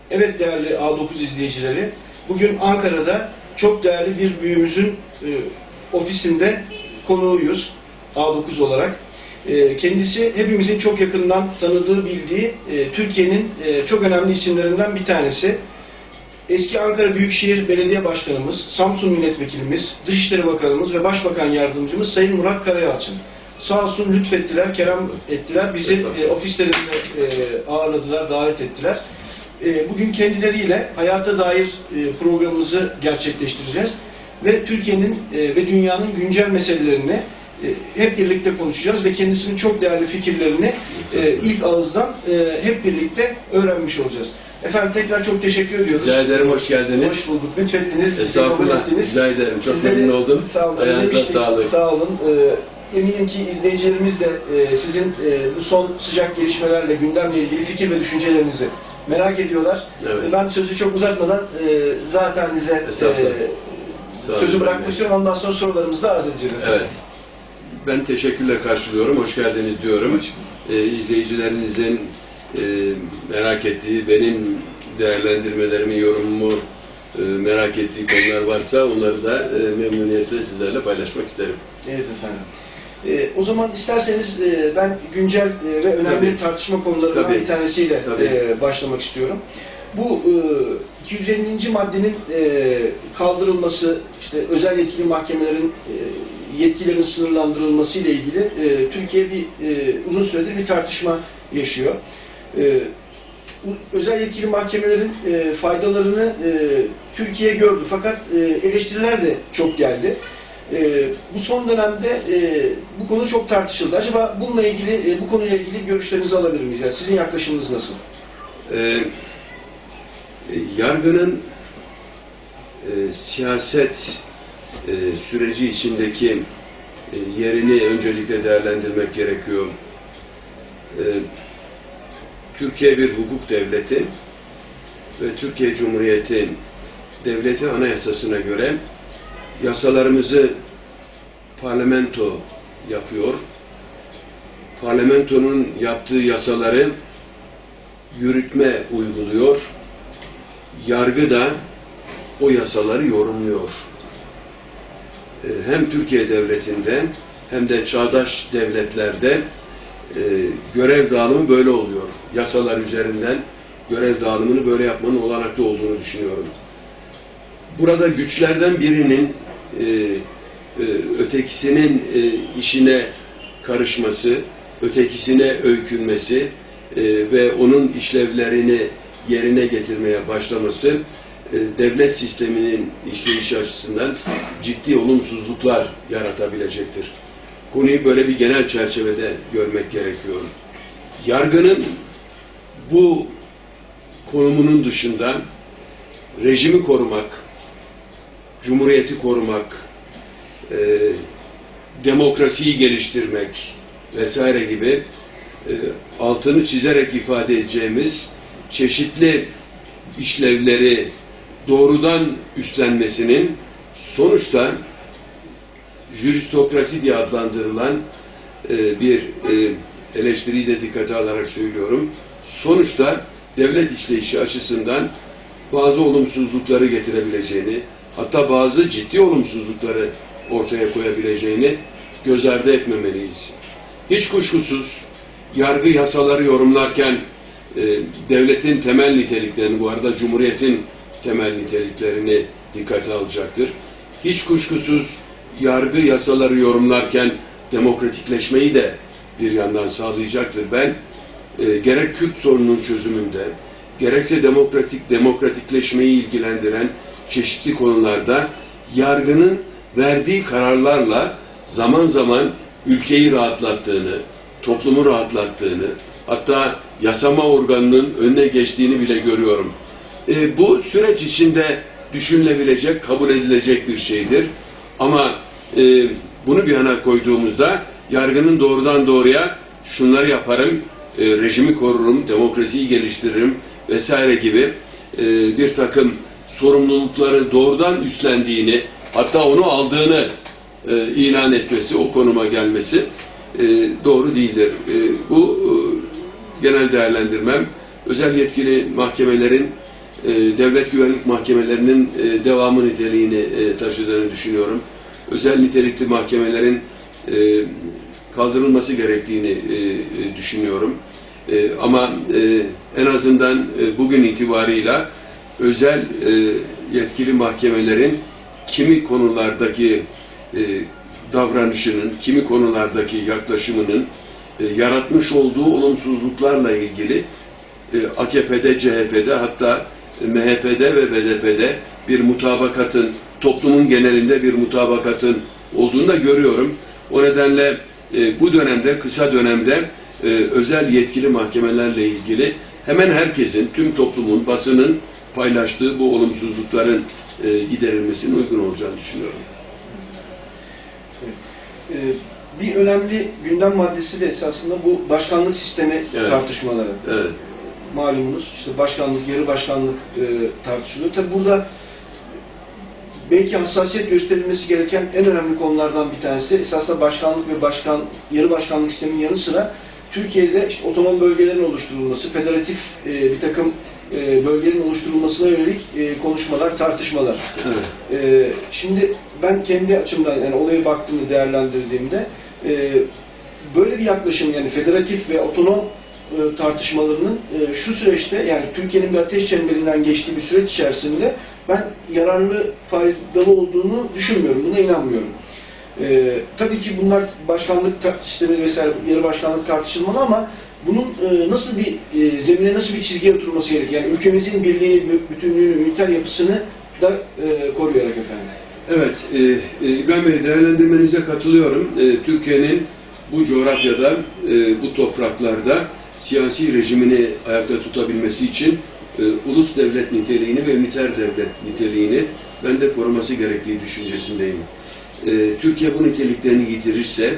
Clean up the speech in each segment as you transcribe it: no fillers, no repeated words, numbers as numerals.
Evet değerli A9 izleyicileri, bugün Ankara'da çok değerli bir büyüğümüzün ofisinde konuğuyuz A9 olarak. Kendisi hepimizin çok yakından tanıdığı, bildiği Türkiye'nin çok önemli isimlerinden bir tanesi. Eski Ankara Büyükşehir Belediye Başkanımız, Samsun Milletvekilimiz, Dışişleri Bakanımız ve Başbakan Yardımcımız Sayın Murat Karayalçın. Sağ olsun lütfettiler, kerem ettiler, bizi ofislerinde ağırladılar, davet ettiler. Bugün kendileriyle hayata dair programımızı gerçekleştireceğiz ve Türkiye'nin ve dünyanın güncel meselelerini hep birlikte konuşacağız ve kendisinin çok değerli fikirlerini ilk ağızdan hep birlikte öğrenmiş olacağız. Efendim tekrar çok teşekkür ediyoruz. Rica ederim, hoş geldiniz. Hoş bulduk, lütfettiniz. Estağfurullah, rica ederim. Çok memnun oldum. Sağ olun. Ayağınıza sağlık. Sağ olun. Eminim ki izleyicilerimiz de sizin bu son sıcak gelişmelerle, gündemle ilgili fikir ve düşüncelerinizi merak ediyorlar. Evet. Ben sözü çok uzatmadan zaten size sözü bırakmak istiyorum. Ondan sonra sorularımızı da arz edeceğiz efendim. Evet. Ben teşekkürle karşılıyorum. Hoş geldiniz diyorum. İzleyicilerinizin merak ettiği, benim değerlendirmelerimi, yorumumu merak ettiği konular varsa onları da memnuniyetle sizlerle paylaşmak isterim. Evet efendim. O zaman isterseniz ben güncel ve önemli tartışma konularından bir tanesiyle başlamak istiyorum. Bu 250. maddenin kaldırılması, işte özel yetkili mahkemelerin yetkilerin sınırlandırılması ile ilgili Türkiye uzun süredir bir tartışma yaşıyor. Özel yetkili mahkemelerin faydalarını Türkiye gördü fakat eleştiriler de çok geldi. Bu son dönemde bu konu çok tartışıldı. Acaba bununla ilgili, bu konuyla ilgili görüşlerinizi alabilir miyiz? Yani sizin yaklaşımınız nasıl? Yargının siyaset süreci içindeki yerini öncelikle değerlendirmek gerekiyor. Türkiye bir hukuk devleti ve Türkiye Cumhuriyeti devleti anayasasına göre yasalarımızı parlamento yapıyor. Parlamentonun yaptığı yasaları yürütme uyguluyor. Yargı da o yasaları yorumluyor. Hem Türkiye devletinde hem de çağdaş devletlerde görev dağılımı böyle oluyor. Yasalar üzerinden görev dağılımını böyle yapmanın olanaklı olduğunu düşünüyorum. Burada güçlerden birinin ötekisinin işine karışması, ötekisine öykünmesi ve onun işlevlerini yerine getirmeye başlaması devlet sisteminin işleyişi açısından ciddi olumsuzluklar yaratabilecektir. Konuyu böyle bir genel çerçevede görmek gerekiyor. Yargının bu konumunun dışında rejimi korumak, cumhuriyeti korumak, demokrasiyi geliştirmek vesaire gibi altını çizerek ifade edeceğimiz çeşitli işlevleri doğrudan üstlenmesinin sonuçta jüristokrasi diye adlandırılan bir eleştiriyi de dikkate alarak söylüyorum. Sonuçta devlet işleyişi açısından bazı olumsuzlukları getirebileceğini, hatta bazı ciddi olumsuzlukları ortaya koyabileceğini göz ardı etmemeliyiz. Hiç kuşkusuz yargı yasaları yorumlarken devletin temel niteliklerini, bu arada Cumhuriyet'in temel niteliklerini dikkate alacaktır. Hiç kuşkusuz yargı yasaları yorumlarken demokratikleşmeyi de bir yandan sağlayacaktır. Ben gerek Kürt sorununun çözümünde, gerekse demokratikleşmeyi ilgilendiren çeşitli konularda yargının verdiği kararlarla zaman zaman ülkeyi rahatlattığını, toplumu rahatlattığını, hatta yasama organının önüne geçtiğini bile görüyorum. Bu süreç içinde düşünülebilecek, kabul edilecek bir şeydir. Ama bunu bir yana koyduğumuzda yargının doğrudan doğruya şunları yaparım, rejimi korurum, demokrasiyi geliştiririm vesaire gibi bir takım sorumlulukları doğrudan üstlendiğini, hatta onu aldığını ilan etmesi, o konuma gelmesi doğru değildir. Bu genel değerlendirmem. Özel yetkili mahkemelerin devlet güvenlik mahkemelerinin devamı niteliğini taşıdığını düşünüyorum. Özel nitelikli mahkemelerin kaldırılması gerektiğini düşünüyorum. Ama en azından bugün itibarıyla özel yetkili mahkemelerin kimi konulardaki davranışının, kimi konulardaki yaklaşımının yaratmış olduğu olumsuzluklarla ilgili AKP'de, CHP'de, hatta MHP'de ve BDP'de bir mutabakatın, toplumun genelinde bir mutabakatın olduğunu da görüyorum. O nedenle bu dönemde, kısa dönemde özel yetkili mahkemelerle ilgili hemen herkesin, tüm toplumun, basının paylaştığı bu olumsuzlukların giderilmesinin uygun olacağını düşünüyorum. Bir önemli gündem maddesi de esasında bu başkanlık sistemi tartışmaları. Evet. Malumunuz işte başkanlık, yarı başkanlık tartışılıyor. Tabi burada belki hassasiyet gösterilmesi gereken en önemli konulardan bir tanesi esasında başkanlık ve yarı başkanlık sisteminin yanı sıra Türkiye'de işte otonom bölgelerin oluşturulması, federatif bir takım bölgelerin oluşturulmasına yönelik konuşmalar, tartışmalar. Evet. Şimdi ben kendi açımdan yani olaya baktığımda, değerlendirdiğimde böyle bir yaklaşım yani federatif ve otonom tartışmalarının şu süreçte yani Türkiye'nin bir ateş çemberinden geçtiği bir süreç içerisinde ben yararlı, faydalı olduğunu düşünmüyorum. Buna inanmıyorum. Tabii ki bunlar başkanlık sistemi vesaire yarı başkanlık tartışılmalı ama bunun nasıl bir zemine nasıl bir çizgiye oturması gerekiyor? Yani ülkemizin birliğini, bütünlüğünü, üniter yapısını da koruyarak efendim. Evet, İbrahim Bey değerlendirmenize katılıyorum. Türkiye'nin bu coğrafyada, bu topraklarda siyasi rejimini ayakta tutabilmesi için ulus devlet niteliğini ve üniter devlet niteliğini ben de koruması gerektiği düşüncesindeyim. Türkiye bu niteliklerini yitirirse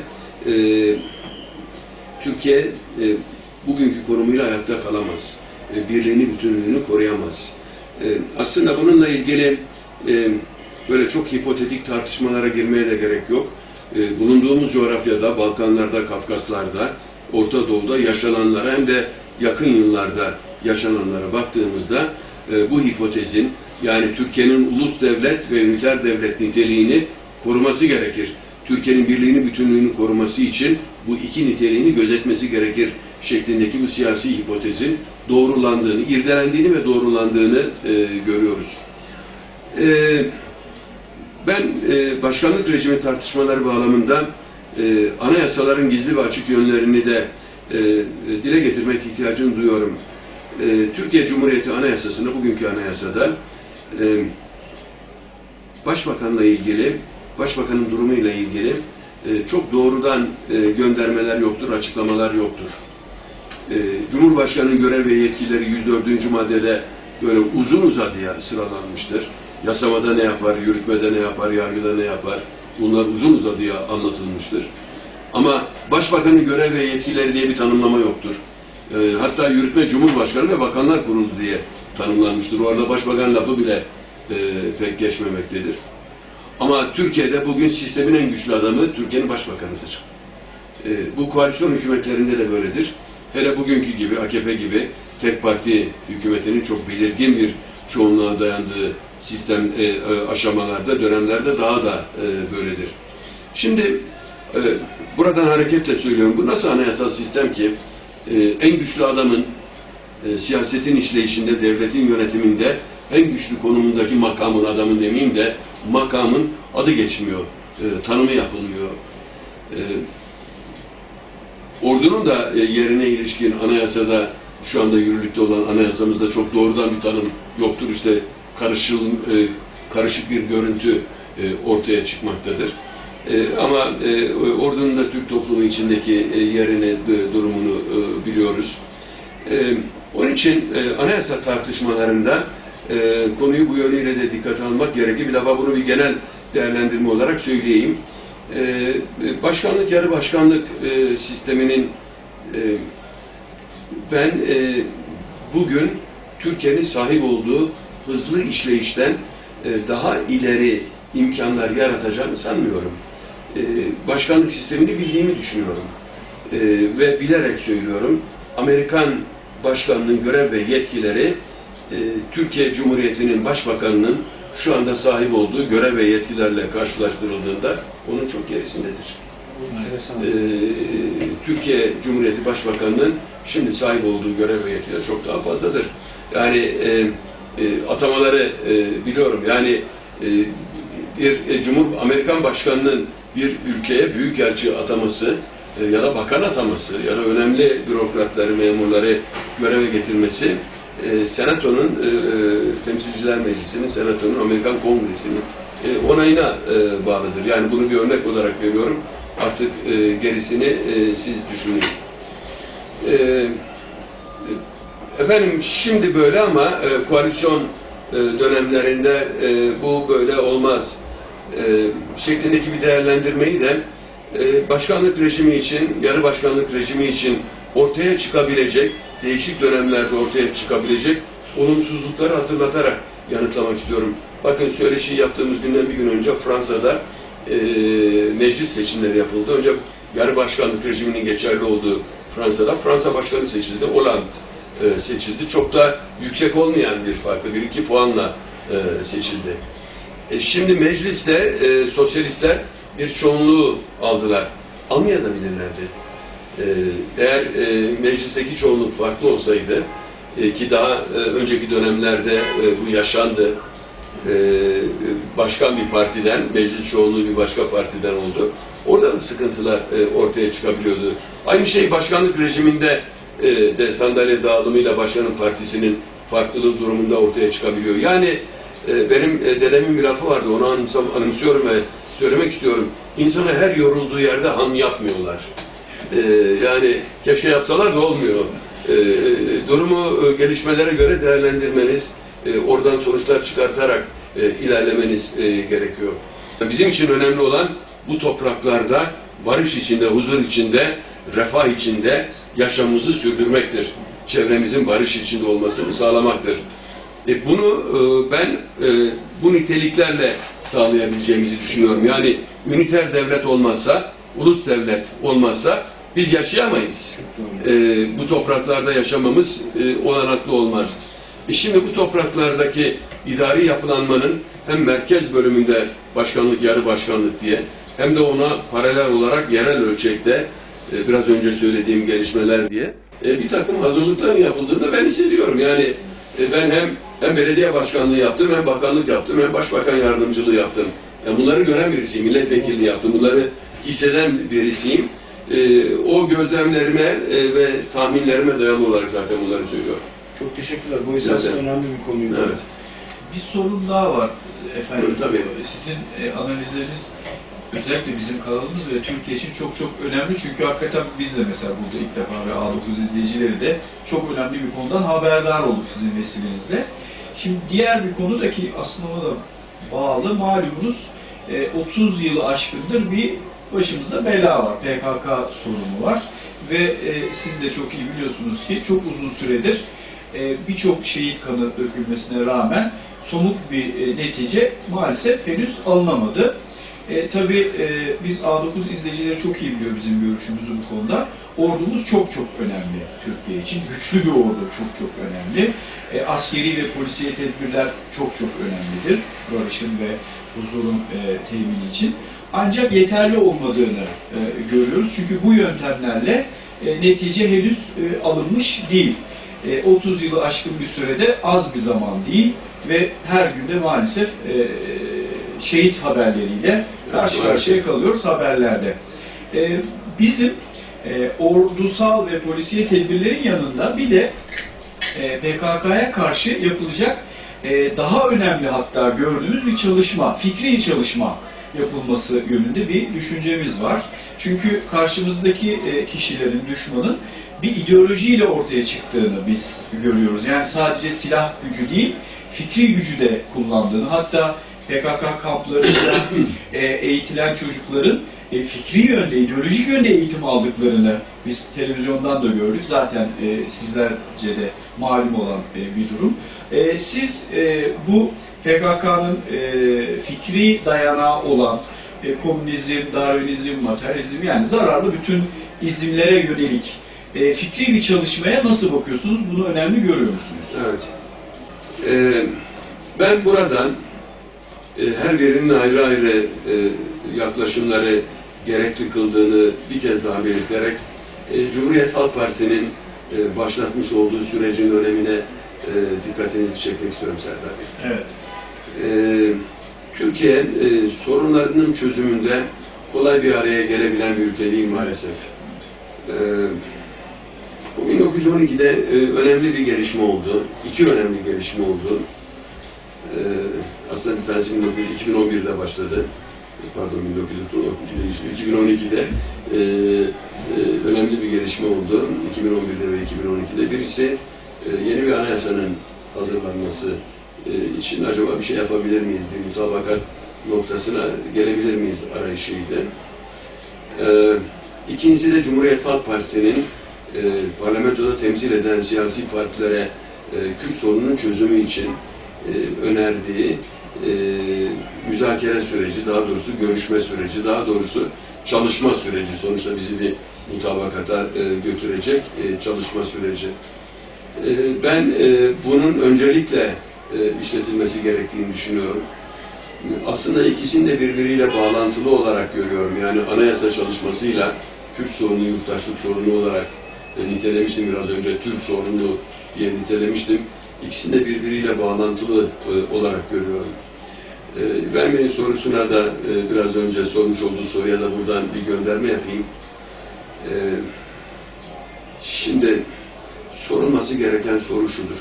Türkiye bugünkü konumuyla ayakta kalamaz. Birliğini, bütünlüğünü koruyamaz. Aslında bununla ilgili böyle çok hipotetik tartışmalara girmeye de gerek yok. Bulunduğumuz coğrafyada, Balkanlarda, Kafkaslar'da, Orta Doğu'da yaşananlara hem de yakın yıllarda yaşananlara baktığımızda bu hipotezin yani Türkiye'nin ulus devlet ve üniter devlet niteliğini koruması gerekir. Türkiye'nin birliğini, bütünlüğünü koruması için bu iki niteliğini gözetmesi gerekir şeklindeki bu siyasi hipotezin doğrulandığını, irdelendiğini ve doğrulandığını görüyoruz. Ben başkanlık rejimi tartışmaları bağlamında anayasaların gizli ve açık yönlerini de dile getirmek ihtiyacını duyuyorum. Türkiye Cumhuriyeti Anayasası'nda, bugünkü anayasada Başbakanla ilgili, Başbakanın durumuyla ilgili çok doğrudan göndermeler yoktur, açıklamalar yoktur. Cumhurbaşkanı'nın görev ve yetkileri 104. maddede böyle uzun uzadıya sıralanmıştır. Yasamada ne yapar, yürütmede ne yapar, yargıda ne yapar, bunlar uzun uzadıya anlatılmıştır. Ama Başbakanın görev ve yetkileri diye bir tanımlama yoktur. Hatta yürütme Cumhurbaşkanı ve Bakanlar Kurulu diye tanımlanmıştır. Orada Başbakan lafı bile pek geçmemektedir. Ama Türkiye'de bugün sistemin en güçlü adamı Türkiye'nin Başbakanıdır. Bu koalisyon hükümetlerinde de böyledir. Hele bugünkü gibi, AKP gibi tek parti hükümetinin çok belirgin bir çoğunluğa dayandığı sistem aşamalarda, dönemlerde daha da böyledir. Şimdi buradan hareketle söylüyorum. Bu nasıl anayasal sistem ki en güçlü adamın siyasetin işleyişinde, devletin yönetiminde en güçlü konumundaki makamın, adamın demeyeyim de makamın adı geçmiyor, tanımı yapılmıyor. Ordunun da yerine ilişkin anayasada, şu anda yürürlükte olan anayasamızda çok doğrudan bir tanım yoktur. İşte karışık bir görüntü ortaya çıkmaktadır. Ama ordunun da Türk toplumu içindeki yerini, durumunu biliyoruz. Onun için anayasa tartışmalarında konuyu bu yönüyle de dikkate almak gerekir. Bir defa bunu bir genel değerlendirme olarak söyleyeyim. Başkanlık, yarı başkanlık sisteminin ben bugün Türkiye'nin sahip olduğu hızlı işleyişten daha ileri imkanlar yaratacağını sanmıyorum. Başkanlık sistemini bildiğimi düşünüyorum. Ve bilerek söylüyorum, Amerikan başkanlığın görev ve yetkileri Türkiye Cumhuriyeti'nin Başbakanı'nın şu anda sahip olduğu görev ve yetkilerle karşılaştırıldığında onun çok gerisindedir. Türkiye Cumhuriyeti Başbakanı'nın şimdi sahip olduğu görev ve yetkiler çok daha fazladır. Yani atamaları biliyorum. Yani bir Amerikan Başkanı'nın bir ülkeye büyükelçi ataması ya da bakan ataması ya da önemli bürokratları, memurları göreve getirmesi Senato'nun, Temsilciler Meclisi'nin, Senato'nun, Amerikan Kongresi'nin onayına bağlıdır. Yani bunu bir örnek olarak veriyorum. Artık gerisini siz düşünün. Efendim şimdi böyle ama koalisyon dönemlerinde bu böyle olmaz şeklindeki bir değerlendirmeyi de başkanlık rejimi için, yarı başkanlık rejimi için ortaya çıkabilecek, değişik dönemlerde ortaya çıkabilecek olumsuzlukları hatırlatarak yanıtlamak istiyorum. Bakın söyleşi yaptığımız günden bir gün önce Fransa'da meclis seçimleri yapıldı. Önce yarı başkanlık rejiminin geçerli olduğu Fransa'da Fransa başkanı seçildi. Hollande seçildi. Çok da yüksek olmayan bir farklı, 1-2 puanla seçildi. Şimdi mecliste sosyalistler bir çoğunluğu aldılar. Almayabilirlerdi. Eğer meclisteki çoğunluk farklı olsaydı ki daha önceki dönemlerde bu yaşandı. Başkan bir partiden, meclis çoğunluğu bir başka partiden oldu. Orada da sıkıntılar ortaya çıkabiliyordu. Aynı şey başkanlık rejiminde de sandalye dağılımıyla başkanın partisinin farklılığı durumunda ortaya çıkabiliyor. Yani benim dedemin bir lafı vardı, onu anımsıyorum ve söylemek istiyorum. İnsana her yorulduğu yerde han yapmıyorlar. Yani keşke yapsalar da olmuyor. Durumu gelişmelere göre değerlendirmeniz, oradan sonuçlar çıkartarak ilerlemeniz gerekiyor. Bizim için önemli olan bu topraklarda barış içinde, huzur içinde, refah içinde yaşamımızı sürdürmektir. Çevremizin barış içinde olmasını sağlamaktır. Bunu ben bu niteliklerle sağlayabileceğimizi düşünüyorum. Yani üniter devlet olmazsa, ulus devlet olmazsa biz yaşayamayız. Bu topraklarda yaşamamız olanaklı olmaz. Şimdi bu topraklardaki idari yapılanmanın hem merkez bölümünde başkanlık, yarı başkanlık diye hem de ona paralel olarak yerel ölçekte biraz önce söylediğim gelişmeler diye bir takım hazırlıkların yapıldığını ben hissediyorum. Yani ben hem belediye başkanlığı yaptım, hem bakanlık yaptım, hem başbakan yardımcılığı yaptım. Yani bunları gören birisiyim, milletvekilliği yaptım, bunları hisseden birisiyim. O gözlemlerime ve tahminlerime dayalı olarak zaten bunları söylüyorum. Çok teşekkürler. Bu esasında önemli bir konuydu. Evet. Bir sorun daha var efendim. Tabii. Sizin analizleriniz özellikle bizim kanalımız ve Türkiye için çok çok önemli. Çünkü hakikaten biz de mesela burada ilk defa ve A9 izleyicileri de çok önemli bir konudan haberdar olduk sizin vesilenizle. Şimdi diğer bir konu da ki aslında ona da bağlı, malumunuz 30 yılı aşkındır bir başımızda bela var. PKK sorunu var. Ve siz de çok iyi biliyorsunuz ki çok uzun süredir birçok şehit kanı dökülmesine rağmen somut bir netice maalesef henüz alınamadı. Tabii biz A9 izleyicileri çok iyi biliyor bizim görüşümüzü bu konuda. Ordumuz çok çok önemli Türkiye için. Güçlü bir ordu çok çok önemli. Askeri ve polisiye tedbirler çok çok önemlidir. Barışın ve huzurun temini için. Ancak yeterli olmadığını görüyoruz. Çünkü bu yöntemlerle netice henüz alınmış değil. 30 yılı aşkın bir sürede az bir zaman değil ve her günde maalesef şehit haberleriyle karşı karşıya kalıyoruz haberlerde. Bizim ordusal ve polisiye tedbirlerin yanında bir de PKK'ya karşı yapılacak daha önemli hatta gördüğümüz bir çalışma, fikri çalışma yapılması yönünde bir düşüncemiz var. Çünkü karşımızdaki kişilerin, düşmanın bir ideolojiyle ortaya çıktığını biz görüyoruz. Yani sadece silah gücü değil, fikri gücü de kullandığını, hatta PKK kamplarında eğitilen çocukların fikri yönde, ideolojik yönde eğitim aldıklarını biz televizyondan da gördük. Zaten sizlerce de malum olan bir durum. Siz bu PKK'nın fikri dayanağı olan komünizm, Darwinizm, materyalizm yani zararlı bütün izimlere yönelik fikri bir çalışmaya nasıl bakıyorsunuz? Bunu önemli görüyor musunuz? Evet. Ben buradan her birinin ayrı ayrı yaklaşımları gerekli kıldığını bir kez daha belirterek Cumhuriyet Halk Partisi'nin başlatmış olduğu sürecin önemine dikkatinizi çekmek istiyorum Serdar Bey. Evet. Türkiye sorunlarının çözümünde kolay bir araya gelebilen bir ülke değil maalesef. Bu 1912'de önemli bir gelişme oldu. İki önemli gelişme oldu. Aslında bir tanesi 2011'de başladı. Pardon, 2012'de önemli bir gelişme oldu. 2011'de ve 2012'de. Birisi yeni bir anayasanın hazırlanması için acaba bir şey yapabilir miyiz? Bir mutabakat noktasına gelebilir miyiz arayışıydı. İkincisi de Cumhuriyet Halk Partisi'nin parlamentoda temsil eden siyasi partilere Kürt sorununun çözümü için önerdiği müzakere süreci, daha doğrusu görüşme süreci, daha doğrusu çalışma süreci, sonuçta bizi bir mutabakata götürecek çalışma süreci. Ben bunun öncelikle işletilmesi gerektiğini düşünüyorum. Aslında ikisini de birbiriyle bağlantılı olarak görüyorum. Yani anayasa çalışmasıyla Kürt sorunu, yurttaşlık sorunu olarak nitelemiştim biraz önce, Türk sorunu diye nitelemiştim. İkisini de birbiriyle bağlantılı olarak görüyorum. Vermenin sorusuna da biraz önce sormuş olduğu soruya da buradan bir gönderme yapayım. Şimdi sorulması gereken soru şudur.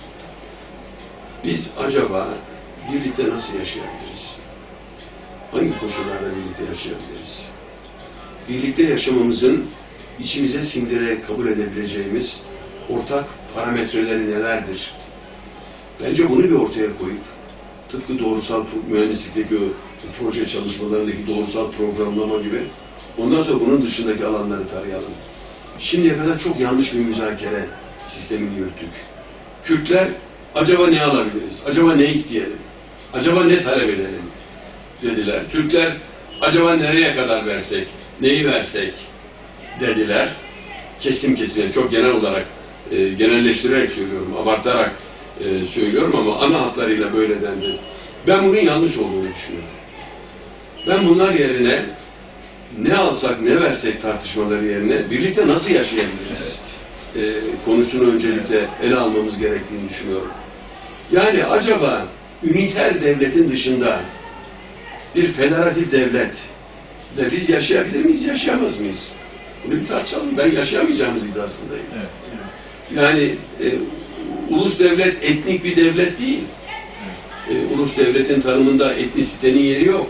Biz acaba birlikte nasıl yaşayabiliriz? Hangi koşullarda birlikte yaşayabiliriz? Birlikte yaşamamızın içimize sindirerek kabul edebileceğimiz ortak parametreleri nelerdir? Bence bunu bir ortaya koyup, tıpkı doğrusal mühendislikteki o proje çalışmalarındaki doğrusal programlama gibi, ondan sonra bunun dışındaki alanları tarayalım. Şimdiye kadar çok yanlış bir müzakere sistemini yürüttük. Kürtler, acaba ne alabiliriz? Acaba ne isteyelim? Acaba ne talep edelim? Dediler. Türkler, acaba nereye kadar versek? Neyi versek? Dediler. Kesim kesim, çok genel olarak, genelleştirerek söylüyorum, abartarak söylüyorum ama ana hatlarıyla böyle dendi. Ben bunun yanlış olduğunu düşünüyorum. Ben bunlar yerine ne alsak ne versek tartışmaları yerine birlikte nasıl yaşayabiliriz konusunu öncelikle ele almamız gerektiğini düşünüyorum. Yani acaba üniter devletin dışında bir federatif devletle biz yaşayabilir miyiz, yaşayamaz mıyız? Bunu bir tartışalım. Ben yaşayamayacağımız iddiasındayım. Evet. Yani ulus devlet etnik bir devlet değil. Ulus devletin tanımında etnisitenin yeri yok.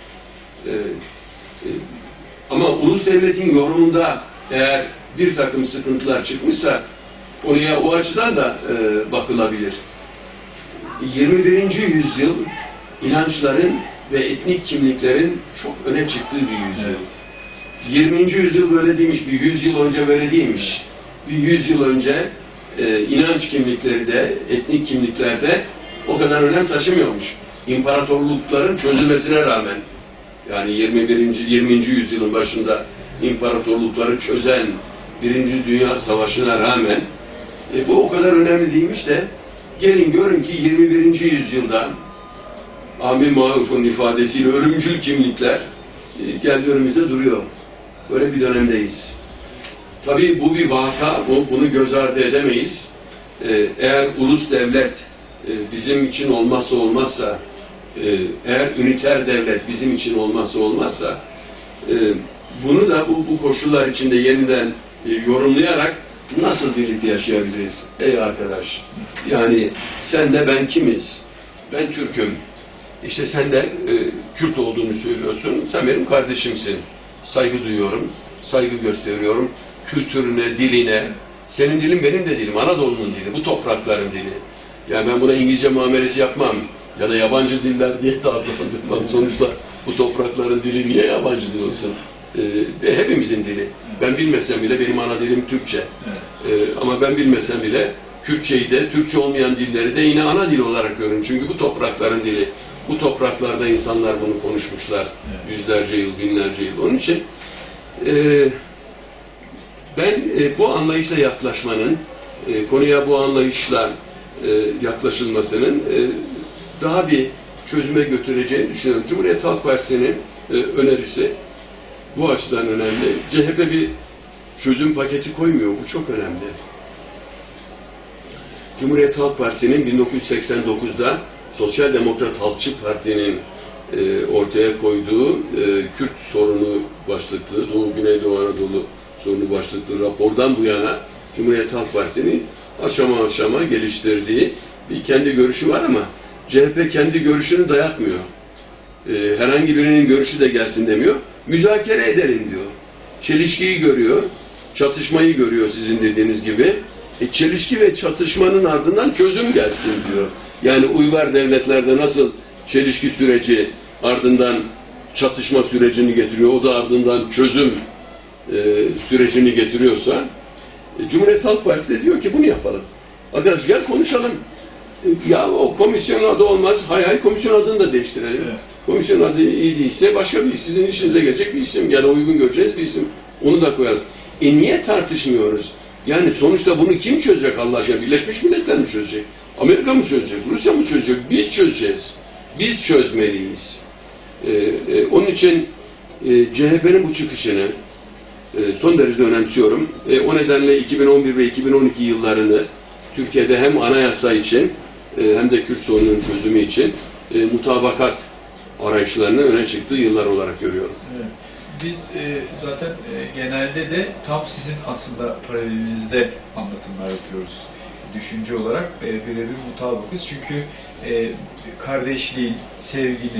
Ama ulus devletin yorumunda eğer bir takım sıkıntılar çıkmışsa konuya o açıdan da bakılabilir. 21. yüzyıl inançların ve etnik kimliklerin çok öne çıktığı bir yüzyıl. Evet. 20. yüzyıl böyle değilmiş, bir 100 yıl önce böyle değilmiş. Bir 100 yıl önce inanç kimlikleri de, etnik kimlikler de o kadar önem taşımıyormuş. İmparatorlukların çözülmesine rağmen, yani 20. yüzyılın başında imparatorlukları çözen 1. Dünya Savaşı'na rağmen bu o kadar önemli değilmiş de gelin görün ki 21. yüzyılda Amir Maruf'un ifadesiyle ölümcül kimlikler geldi önümüzde duruyor. Böyle bir dönemdeyiz. Tabii bu bir vaka, bunu göz ardı edemeyiz. Eğer ulus devlet bizim için olmazsa, eğer üniter devlet bizim için olmazsa, bunu da bu koşullar içinde yeniden yorumlayarak nasıl birlikte yaşayabiliriz? Ey arkadaş, yani sen de ben kimiz? Ben Türk'üm. İşte sen de Kürt olduğunu söylüyorsun. Sen benim kardeşimsin. Saygı duyuyorum, saygı gösteriyorum. Kültürüne, diline. Senin dilin benim de dilim. Anadolu'nun dili, bu toprakların dili. Yani ben buna İngilizce muamelesi yapmam. Ya da yabancı diller diye de adlandırmam. Sonuçta bu toprakların dili niye yabancı dil olsun? Hepimizin dili. Ben bilmesem bile benim ana dilim Türkçe. Ama ben bilmesem bile Kürtçeyi de, Türkçe olmayan dilleri de yine ana dil olarak görün. Çünkü bu toprakların dili. Bu topraklarda insanlar bunu konuşmuşlar. Yüzlerce yıl, binlerce yıl. Onun için ben bu anlayışla yaklaşmanın, konuya bu anlayışla yaklaşılmasının daha bir çözüme götüreceğini düşünüyorum. Cumhuriyet Halk Partisi'nin önerisi bu açıdan önemli. CHP bir çözüm paketi koymuyor. Bu çok önemli. Cumhuriyet Halk Partisi'nin 1989'da Sosyal Demokrat Halkçı Parti'nin ortaya koyduğu Kürt sorunu başlıklı, Doğu Güneydoğu Anadolu sorunu başlıklı rapordan bu yana Cumhuriyet Halk Partisi'nin aşama aşama geliştirdiği bir kendi görüşü var ama CHP kendi görüşünü dayatmıyor. Herhangi birinin görüşü de gelsin demiyor. Müzakere edelim diyor. Çelişkiyi görüyor, çatışmayı görüyor sizin dediğiniz gibi. Çelişki ve çatışmanın ardından çözüm gelsin diyor. Yani uygar devletlerde nasıl çelişki süreci ardından çatışma sürecini getiriyor, o da ardından çözüm sürecini getiriyorsa Cumhuriyet Halk Partisi de diyor ki bunu yapalım. Arkadaş gel konuşalım. Ya o komisyon adı olmaz. Hay komisyon adını da değiştirelim. Evet. Komisyon adı iyi değilse başka bir sizin işinize gelecek bir isim ya da uygun göreceğiniz bir isim. Onu da koyalım. Niye tartışmıyoruz? Yani sonuçta bunu kim çözecek Allah aşkına? Birleşmiş Milletler mi çözecek? Amerika mı çözecek? Rusya mı çözecek? Biz çözeceğiz. Biz çözmeliyiz. Onun için CHP'nin bu çıkışını son derece önemsiyorum. O nedenle 2011 ve 2012 yıllarını Türkiye'de hem anayasa için hem de Kürt sorununun çözümü için mutabakat arayışlarının öne çıktığı yıllar olarak görüyorum. Evet. Biz zaten genelde de tam sizin aslında paralelinizde anlatımlar yapıyoruz düşünce olarak birebir mutabıkız. Çünkü kardeşliğin, sevginin,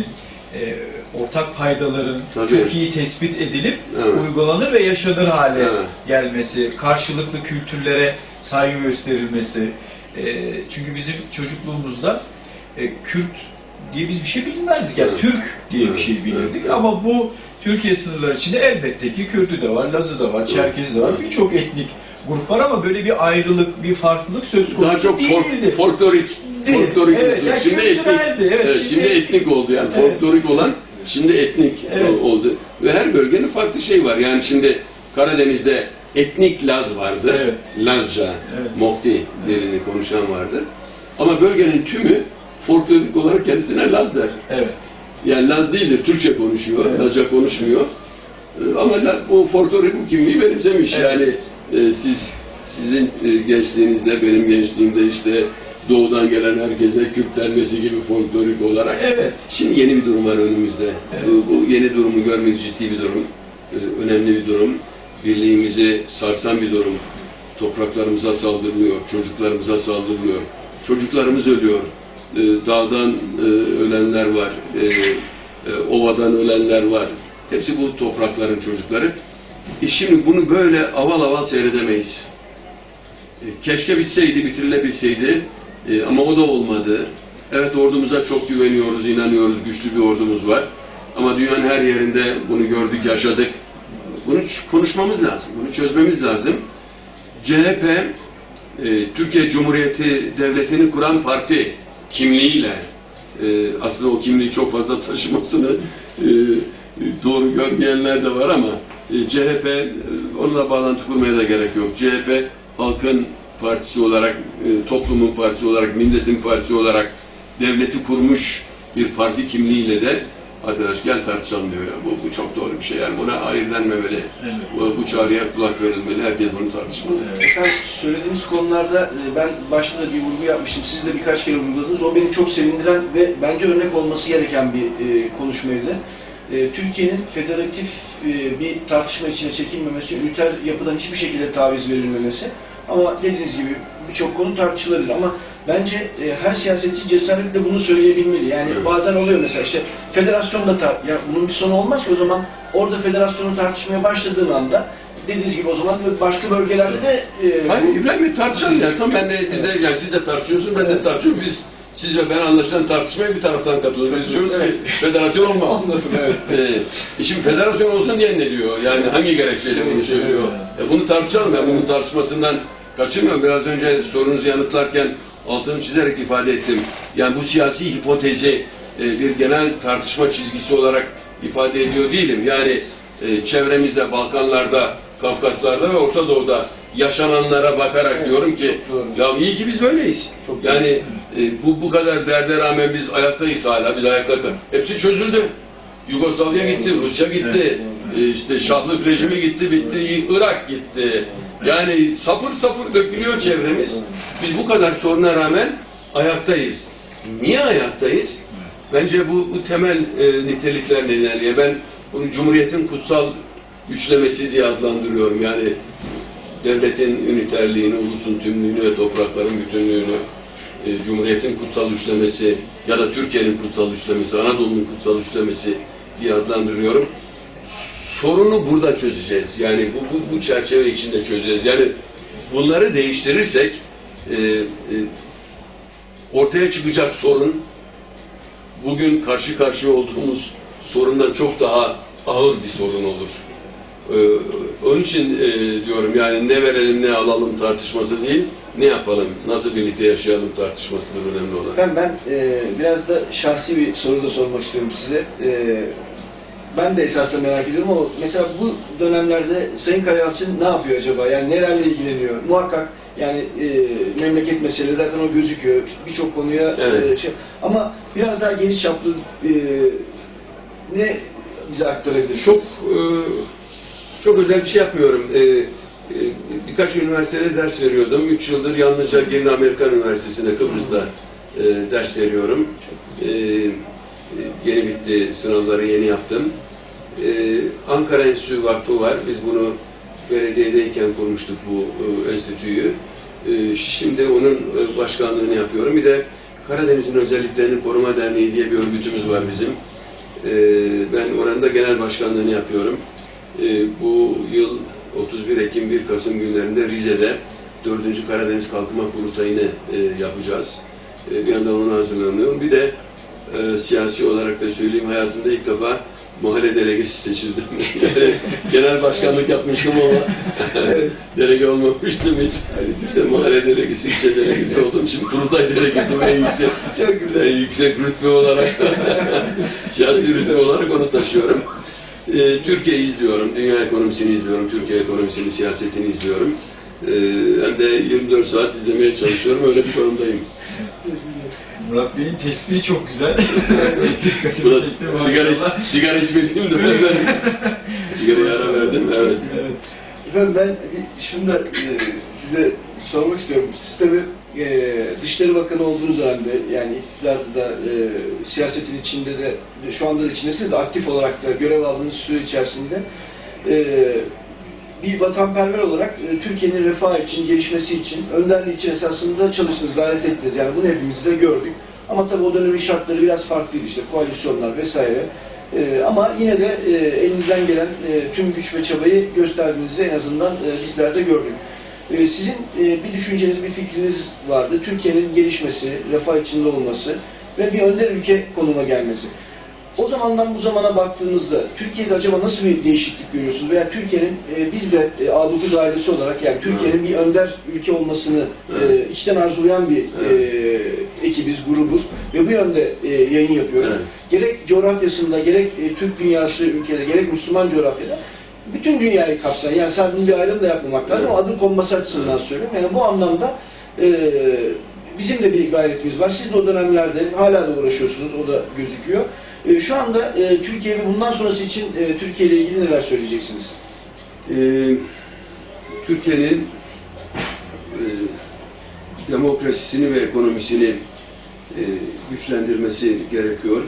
ortak paydaların çok iyi tespit edilip uygulanır ve yaşanır hale gelmesi, karşılıklı kültürlere saygı gösterilmesi. Çünkü bizim çocukluğumuzda Kürt diye biz bir şey bilmezdik. Yani Türk diye bir şey bilirdik ama bu Türkiye sınırları içinde elbette ki Kürt'ü de var, Laz'ı da var, Çerkez'i de var, birçok etnik grup var ama böyle bir ayrılık, bir farklılık söz konusu daha çok değildi. Folklorik evet, yani şimdi etnik. Şimdi etnik oldu yani. Folklorik olan şimdi etnik oldu. Ve her bölgenin farklı şey var. Yani şimdi Karadeniz'de etnik Laz vardır. Lazca, Mokdi dilini konuşan vardır. Ama bölgenin tümü folklorik olarak kendisine Laz der. Yani Laz değildir, Türkçe konuşuyor, Lazca konuşmuyor. Ama o folklorik bu kimliği benimsemiş. Yani sizin gençliğinizde, benim gençliğimde işte doğudan gelen herkese Kürt denmesi gibi folklorik olarak. Şimdi yeni bir durum var önümüzde. Bu yeni durumu görmek ciddi bir durum, önemli bir durum. Birliğimizi sarsan bir durum. Topraklarımıza saldırılıyor, çocuklarımıza saldırılıyor. Çocuklarımız ölüyor. Dağdan ölenler var, ovadan ölenler var. Hepsi bu toprakların çocukları. Şimdi bunu böyle aval aval seyredemeyiz. Keşke bitseydi, bitirilebilseydi ama o da olmadı. Evet, ordumuza çok güveniyoruz, inanıyoruz, güçlü bir ordumuz var. Ama dünyanın her yerinde bunu gördük, yaşadık. Bunu konuşmamız lazım, bunu çözmemiz lazım. CHP, Türkiye Cumhuriyeti Devleti'ni kuran parti kimliğiyle, aslında o kimliği çok fazla taşımasını doğru görmeyenler de var ama CHP, onunla bağlantı kurmaya da gerek yok. CHP, halkın partisi olarak, toplumun partisi olarak, milletin partisi olarak devleti kurmuş bir parti kimliğiyle de arkadaş gel tartışalım diyor ya. Bu çok doğru bir şey. Yani buna hayır denmemeli. Bu çağrıya kulak verilmeli. Herkes bunu tartışmalı. Efendim, söylediğiniz konularda ben başta da bir vurgu yapmıştım. Siz de birkaç kere vurguladınız. O beni çok sevindiren ve bence örnek olması gereken bir konuşmaydı. Türkiye'nin federatif bir tartışma içine çekilmemesi, üniter yapıdan hiçbir şekilde taviz verilmemesi. Ama dediğiniz gibi birçok konu tartışılabilir ama bence her siyasetçi cesaretle bunu söyleyebilmeli. Yani bazen oluyor mesela işte federasyonda yani bunun bir sonu olmaz ki o zaman orada federasyonu tartışmaya başladığın anda dediğiniz gibi o zaman başka bölgelerde de... Hayır İbrahim tartışalım yani. Tam ben de yani siz de tartışıyorsun, ben de tartışıyorum. Siz ve ben anlaşılan tartışmaya bir taraftan katılıyoruz. Biz diyoruz ki federasyon olmaz. Şimdi federasyon olsun diye ne diyor? Yani hangi gerekçeyle bunu söylüyor? Bunu tartışalım. Ben bunun tartışmasından kaçırmıyorum. Biraz önce sorunuzu yanıtlarken altını çizerek ifade ettim. Yani bu siyasi hipotezi bir genel tartışma çizgisi olarak ifade ediyor değilim. Yani çevremizde, Balkanlarda, Kafkaslar'da ve Orta Doğu'da yaşananlara bakarak Evet, diyorum ki çok ya iyi ki biz böyleyiz. Çok Yani bu kadar derde rağmen biz ayaktayız hala. Biz ayakta. Hepsi çözüldü. Yugoslavya gitti, Rusya gitti, işte Şahlık rejimi gitti, bitti, Irak gitti. Yani sapır sapır dökülüyor çevremiz. Biz bu kadar soruna rağmen ayaktayız. Niye ayaktayız? Bence bu temel nitelikler nedeniyle. Ben bunu Cumhuriyet'in kutsal üçlemesi diye adlandırıyorum. Yani devletin üniterliğini, ulusun tümlüğünü ve toprakların bütünlüğünü, Cumhuriyet'in kutsal üçlemesi ya da Türkiye'nin kutsal üçlemesi, Anadolu'nun kutsal üçlemesi diye adlandırıyorum. Sorunu burada çözeceğiz. Yani bu çerçeve içinde çözeceğiz. Yani bunları değiştirirsek ortaya çıkacak sorun bugün karşı karşıya olduğumuz sorundan çok daha ağır bir sorun olur. Onun için diyorum yani ne verelim ne alalım tartışması değil, ne yapalım, nasıl birlikte yaşayalım tartışmasıdır önemli olan. Ben biraz da şahsi bir soru da sormak istiyorum size. Ben de esasında merak ediyorum ama mesela bu dönemlerde Sayın Karayalçın ne yapıyor acaba? Yani nelerle ilgileniyor? Muhakkak yani memleket meseleleri zaten o gözüküyor. Birçok konuya evet. Ama biraz daha geniş çaplı ne bize aktarabilirsiniz? Çok özel bir şey yapmıyorum. Birkaç üniversitede ders veriyordum. 3 yıldır yalnızca Girne Amerikan Üniversitesi'nde Kıbrıs'ta ders veriyorum. Yeni bitti, sınavları yeni yaptım. Ankara Enstitüsü Vakfı var. Biz bunu belediyedeyken kurmuştuk bu enstitüyü. Şimdi onun başkanlığını yapıyorum. Bir de Karadeniz'in Özelliklerini Koruma Derneği diye bir örgütümüz var bizim. Ben oranın da genel başkanlığını yapıyorum. Bu yıl 31 Ekim 1 Kasım günlerinde Rize'de 4. Karadeniz Kalkınma Kurultayı'nı yapacağız. Bir yandan ona hazırlanıyorum. Bir de siyasi olarak da söyleyeyim, hayatımda ilk defa mahalle delegesi seçildim. Genel başkanlık yapmıştım ama delege olmamıştım hiç. İşte mahalle delegesi, ilçe delegesi oldum. Şimdi Kurultay delegesi en yüksek rütbe olarak siyasi rütbe olarak onu taşıyorum. Türkiye'yi izliyorum, dünya ekonomisini izliyorum, Türkiye ekonomisini, siyasetini izliyorum. Hem de 24 saat izlemeye çalışıyorum, öyle bir konumdayım. Murat Bey'in tespihi çok güzel. Bu da sigara içmediğim de ben sigaraya ara verdim, evet. Efendim ben şunu da size sormak istiyorum. Siz tabii Dışişleri Bakanı olduğunuz dönemde yani iktidarda siyasetin içinde de şu anda da içindesiniz de aktif olarak da görev aldığınız süre içerisinde bir vatanperver olarak Türkiye'nin refah için, gelişmesi için, önderliği için esasında çalıştınız, gayret ettiniz. Yani bunu hepimiz de gördük. Ama tabii o dönemin şartları biraz farklıydı işte, koalisyonlar vesaire. Ama yine de elinizden gelen tüm güç ve çabayı gösterdiğinizi en azından bizler de gördük. Sizin bir düşünceniz, bir fikriniz vardı. Türkiye'nin gelişmesi, refah içinde olması ve bir önder ülke konuma gelmesi. O zamandan bu zamana baktığınızda Türkiye'de acaba nasıl bir değişiklik görüyorsunuz? Veya Türkiye'nin biz de A9 ailesi olarak yani Türkiye'nin bir önder ülke olmasını içten arzulayan bir ekibiz, grubuz ve bu yönde yayın yapıyoruz. Evet. Gerek coğrafyasında, gerek Türk dünyası ülkeleri, gerek Müslüman coğrafyada bütün dünyayı kapsayan, yani sadece bir ayrım da yapmamak lazım, o adım konması açısından söylüyorum. Yani bu anlamda bizim de bir gayretimiz var. Siz de o dönemlerde hala da uğraşıyorsunuz, o da gözüküyor. Şu anda Türkiye ve bundan sonrası için Türkiye ile ilgili neler söyleyeceksiniz? Türkiye'nin demokrasisini ve ekonomisini güçlendirmesi gerekiyor.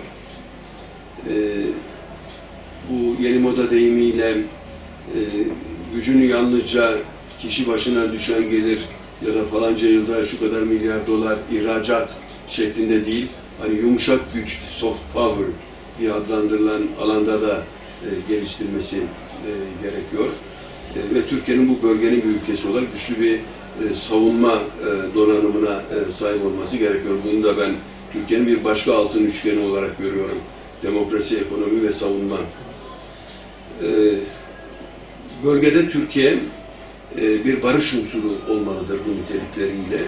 Bu yeni moda deyimiyle gücünü yalnızca kişi başına düşen gelir ya da falanca yılda şu kadar milyar dolar ihracat şeklinde değil, hani yumuşak güç, soft power diye adlandırılan alanda da geliştirmesi gerekiyor. Ve Türkiye'nin bu bölgenin bir ülkesi olarak güçlü bir savunma donanımına sahip olması gerekiyor. Bunu da ben Türkiye'nin bir başka altın üçgeni olarak görüyorum. Demokrasi, ekonomi ve savunma. Bölgede Türkiye bir barış unsuru olmalıdır bu nitelikleriyle.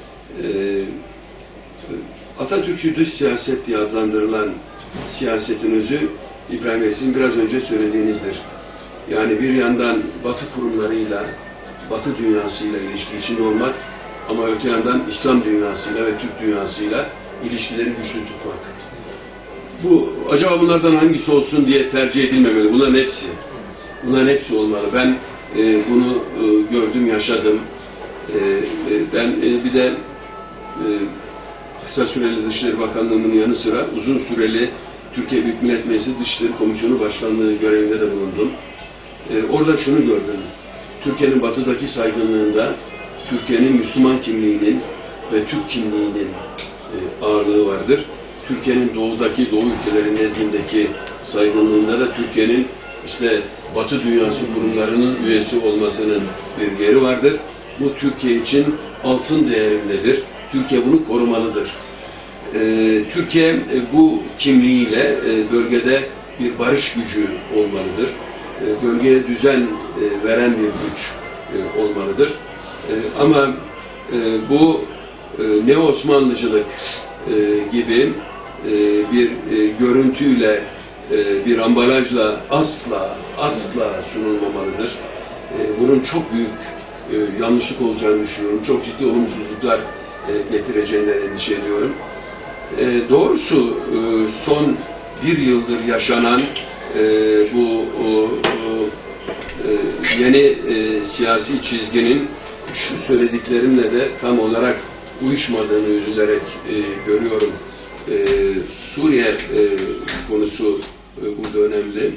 Atatürkçü dış siyaset diye adlandırılan siyasetin özü İbrahim Bey'in biraz önce söylediğinizdir. Yani bir yandan Batı kurumlarıyla Batı dünyasıyla ilişki için normal ama öte yandan İslam dünyasıyla ve Türk dünyasıyla ilişkileri güçlü tutmak. Bu acaba bunlardan hangisi olsun diye tercih edilmemeli. Bunların hepsi olmalı. Ben bunu gördüm, yaşadım. Ben bir de kısa süreli Dışişleri Bakanlığı'nın yanı sıra uzun süreli Türkiye Büyük Millet Meclisi Dışişleri Komisyonu Başkanlığı görevinde de bulundum. Orada şunu gördüm. Türkiye'nin batıdaki saygınlığında Türkiye'nin Müslüman kimliğinin ve Türk kimliğinin ağırlığı vardır. Türkiye'nin doğudaki, Doğu ülkelerin nezdindeki saygınlığında da Türkiye'nin işte Batı dünyası kurumlarının üyesi olmasının bir yeri vardır. Bu Türkiye için altın değerindedir. Türkiye bunu korumalıdır. Türkiye bu kimliğiyle bölgede bir barış gücü olmalıdır. Bölgeye düzen veren bir güç olmalıdır. Ama bu Neo-Osmanlıcılık gibi bir görüntüyle, bir ambalajla asla sunulmamalıdır. Bunun çok büyük yanlışlık olacağını düşünüyorum. Çok ciddi olumsuzluklar getireceğinden endişe ediyorum. Doğrusu son bir yıldır yaşanan bu yeni siyasi çizginin şu söylediklerimle de tam olarak uyuşmadığını üzülerek görüyorum. Suriye konusu burada önemli.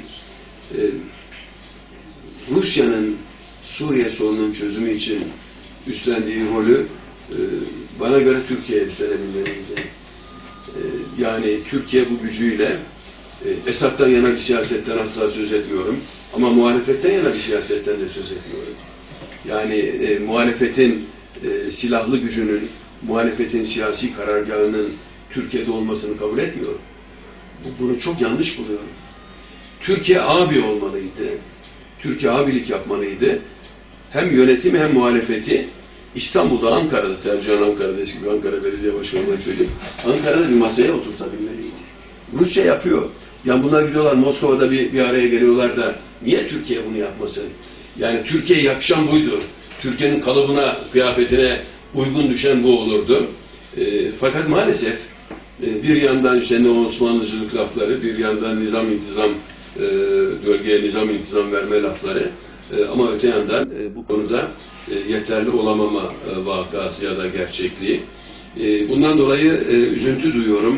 Rusya'nın Suriye sorununun çözümü için üstlendiği rolü bana göre Türkiye üstlenebilmeliydi. Yani Türkiye bu gücüyle Esad'dan yana bir siyasetten asla söz etmiyorum. Ama muhalefetten yana bir siyasetten de söz etmiyorum. Yani muhalefetin silahlı gücünün, muhalefetin siyasi karargahının Türkiye'de olmasını kabul etmiyorum. Bunu çok yanlış buluyorum. Türkiye abi olmalıydı. Türkiye abilik yapmalıydı. Hem yönetimi hem muhalefeti İstanbul'da, Ankara'da, tercihen Ankara'da, eski bir Ankara Belediye Başkanı olarak söyleyeyim, Ankara'da bir masaya oturtabilmeliydi. Rusya yapıyor. Yani bunlar gidiyorlar Moskova'da bir araya geliyorlar da niye Türkiye bunu yapmasın? Yani Türkiye'ye yakışan buydu. Türkiye'nin kalıbına, kıyafetine uygun düşen bu olurdu. Fakat maalesef bir yandan işte Osmanlıcılık lafları, bir yandan nizam intizam, bölgeye nizam intizam verme lafları ama öte yandan bu konuda yeterli olamama vakası ya da gerçekliği. Bundan dolayı üzüntü duyuyorum.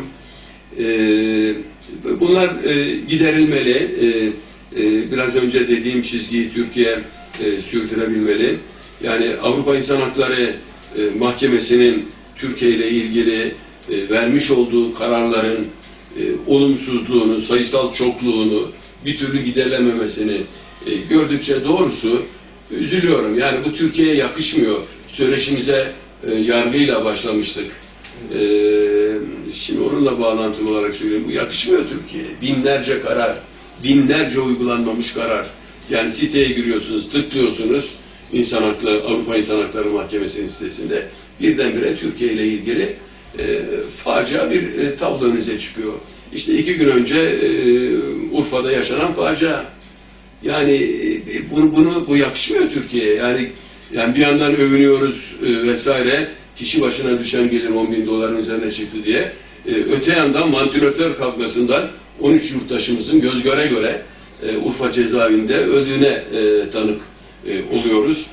Bunlar giderilmeli. Biraz önce dediğim çizgiyi Türkiye sürdürebilmeli. Yani Avrupa İnsan Hakları Mahkemesi'nin Türkiye ile ilgili vermiş olduğu kararların olumsuzluğunu, sayısal çokluğunu, bir türlü giderilememesini gördükçe doğrusu üzülüyorum. Yani bu Türkiye'ye yakışmıyor. Söyleşimize yargıyla başlamıştık. Şimdi onunla bağlantılı olarak söyleyeyim. Bu yakışmıyor Türkiye'ye. Binlerce karar, binlerce uygulanmamış karar. Yani siteye giriyorsunuz, tıklıyorsunuz. Avrupa İnsan Hakları Mahkemesi'nin sitesinde birdenbire Türkiye ile ilgili facia bir tablo önünüze çıkıyor. İşte 2 gün önce Urfa'da yaşanan facia. Yani bu yakışmıyor Türkiye'ye. Yani bir yandan övünüyoruz vesaire. Kişi başına düşen gelir 10.000 doların üzerine çıktı diye. Öte yandan vantilatör kavgasından 13 yurttaşımızın göz göre göre Urfa cezaevinde öldüğüne tanık oluyoruz.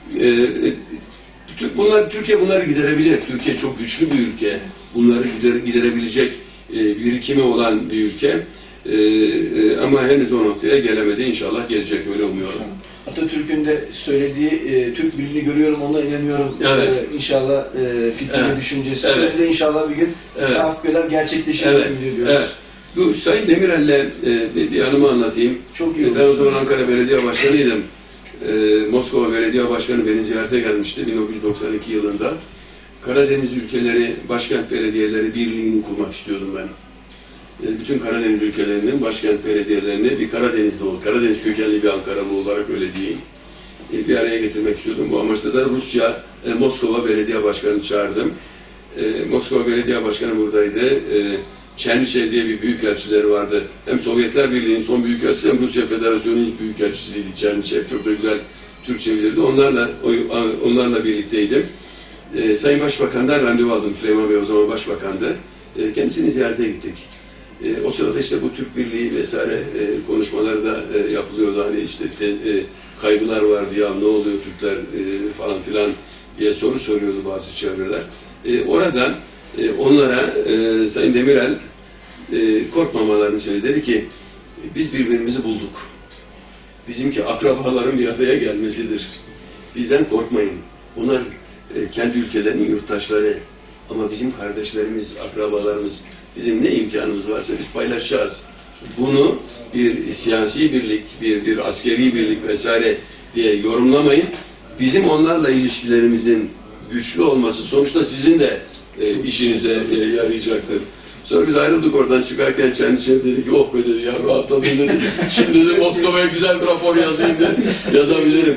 Türkiye bunları giderebilir. Türkiye çok güçlü bir ülke. Bunları giderebilecek birikimi olan bir ülke. Ama henüz o noktaya gelemedi. İnşallah gelecek. Öyle umuyorum. Atatürk'ün de söylediği Türk birliğini görüyorum, ona inanıyorum. Evet. İnşallah fikri ve düşüncesi. Evet. Sözde inşallah bir gün tahakkuk eder, gerçekleşir diyoruz. Evet. Bu Sayın Demirel'le bir anımı anlatayım. Çok iyi. Ben o zaman Ankara Belediye Başkanıydım. Moskova Belediye Başkanı beni ziyarete gelmişti 1992 yılında. Karadeniz ülkeleri, başkent belediyeleri birliğini kurmak istiyordum ben. Bütün Karadeniz ülkelerinin başkent belediyelerini bir Karadenizli ol, Karadeniz kökenli bir Ankaralı olarak öyle diyeyim, bir araya getirmek istiyordum. Bu amaçla da Moskova Belediye Başkanı çağırdım. Moskova Belediye Başkanı buradaydı. Çerniçev diye bir büyükelçileri vardı. Hem Sovyetler Birliği'nin son büyükelçisi hem Rusya Federasyonu'nun ilk büyükelçisiydi Çerniçev. Çok da güzel Türk çevirilerdi. Onlarla birlikteydim. Sayın Başbakan'dan randevu aldım. Süleyman Bey o zaman Başbakan'dı. Kendisini ziyarete gittik. O sırada işte bu Türk Birliği vesaire konuşmaları da yapılıyordu. Hani işte kaygılar vardı ya, ne oluyor Türkler falan filan diye soru soruyordu bazı çevreler. Oradan onlara Sayın Demirel korkmamalarını söyledi. Dedi ki biz birbirimizi bulduk. Bizimki akrabaların bir araya gelmesidir. Bizden korkmayın. Onlar kendi ülkelerinin yurttaşları. Ama bizim kardeşlerimiz, akrabalarımız, bizim ne imkanımız varsa biz paylaşacağız. Bunu bir siyasi birlik, bir askeri birlik vesaire diye yorumlamayın. Bizim onlarla ilişkilerimizin güçlü olması sonuçta sizin de işinize yarayacaktır. Sonra biz ayrıldık, oradan çıkarken kendi içine dedi ki oh be dedi ya, rahatladım dedi. Şimdi dedi Moskova'ya güzel bir rapor yazayım dedi. Yazabilirim.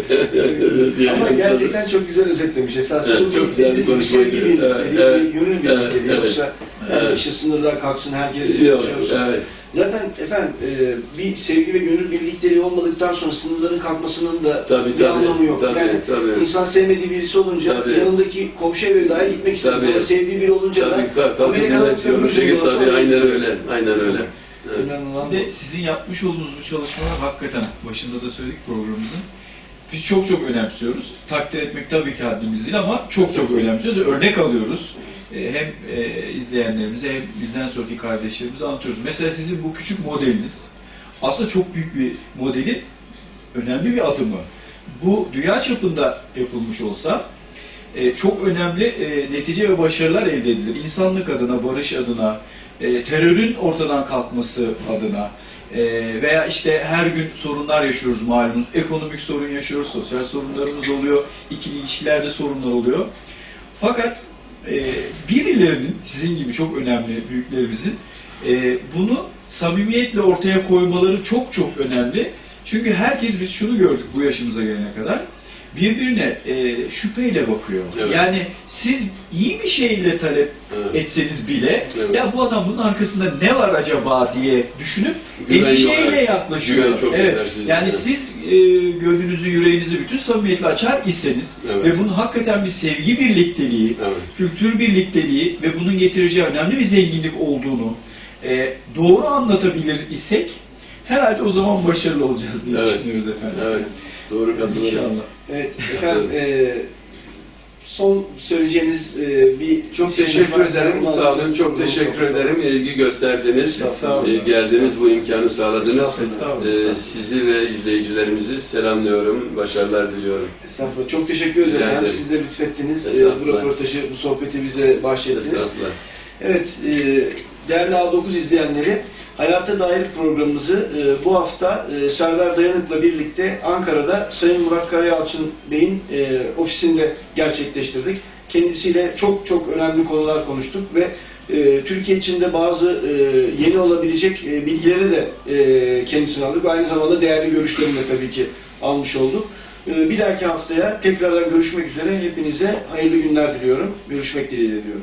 Ama gerçekten çok güzel özetlemiş. Esasında evet, çok güzel bir konuşmaydı. Sevgi birlikleri, gönül birlikleri. Yoksa işte sınırlar kalksın, herkes yaşıyorsun. Evet. Zaten efendim bir sevgi ve gönül birlikleri olmadıktan sonra sınırların kalkmasının da bir anlamı yok. Yani insan sevmediği birisi olunca yanındaki komşu eve dahi gitmek ister. Ama sevdiği biri olunca da Amerika'dan tabii aynen öyle. Aynen öyle. Bir de sizin yapmış olduğunuz bu çalışmalar hakikaten başında da söyledik programımızın. Biz çok önemsiyoruz. Takdir etmek tabii ki haddimiz değil ama çok önemsiyoruz. Örnek alıyoruz. Hem izleyenlerimize hem bizden sonraki kardeşlerimize anlatıyoruz. Mesela sizin bu küçük modeliniz aslında çok büyük bir modelin önemli bir adımı. Bu dünya çapında yapılmış olsa çok önemli netice ve başarılar elde edilir. İnsanlık adına, barış adına, terörün ortadan kalkması adına veya işte her gün sorunlar yaşıyoruz malumunuz. Ekonomik sorun yaşıyoruz, sosyal sorunlarımız oluyor, ikili ilişkilerde sorunlar oluyor. Fakat birilerinin, sizin gibi çok önemli büyüklerimizin bunu samimiyetle ortaya koymaları çok önemli. Çünkü biz şunu gördük bu yaşımıza gelene kadar, birbirine şüpheyle bakıyor. Evet. Yani siz iyi bir şeyle talep etseniz bile ya bu adam bunun arkasında ne var acaba diye düşünüp endişeyle yaklaşıyor. Yani siz gönlünüzü, yüreğinizi bütün samimiyetle açar iseniz ve bunun hakikaten bir sevgi birlikteliği, kültür birlikteliği ve bunun getireceği önemli bir zenginlik olduğunu doğru anlatabilir isek herhalde o zaman başarılı olacağız diye düşünüyoruz efendim. Evet. Doğru, katılıyorum. İnşallah. Evet efendim, son söyleyeceğiniz çok teşekkür ederim. Sağ olun. Çok teşekkür ederim. İlgi gösterdiniz. Geldiniz, bu imkanı sağladınız. Sizi ve izleyicilerimizi selamlıyorum. Başarılar diliyorum. Estağfurullah. Çok teşekkür ederim. Hem siz de lütfettiniz. Bu röportajı, bu sohbeti bize bahşettiniz. Estağfurullah. Evet, değerli A9 izleyenleri, Hayata Dair programımızı bu hafta Serdar Dayanık'la birlikte Ankara'da Sayın Murat Karayalçın Bey'in ofisinde gerçekleştirdik. Kendisiyle çok önemli konular konuştuk ve Türkiye içinde bazı yeni olabilecek bilgileri de kendisine aldık. Aynı zamanda değerli görüşlerini de tabii ki almış olduk. Bir dahaki haftaya tekrardan görüşmek üzere. Hepinize hayırlı günler diliyorum. Görüşmek dileğiyle diyorum.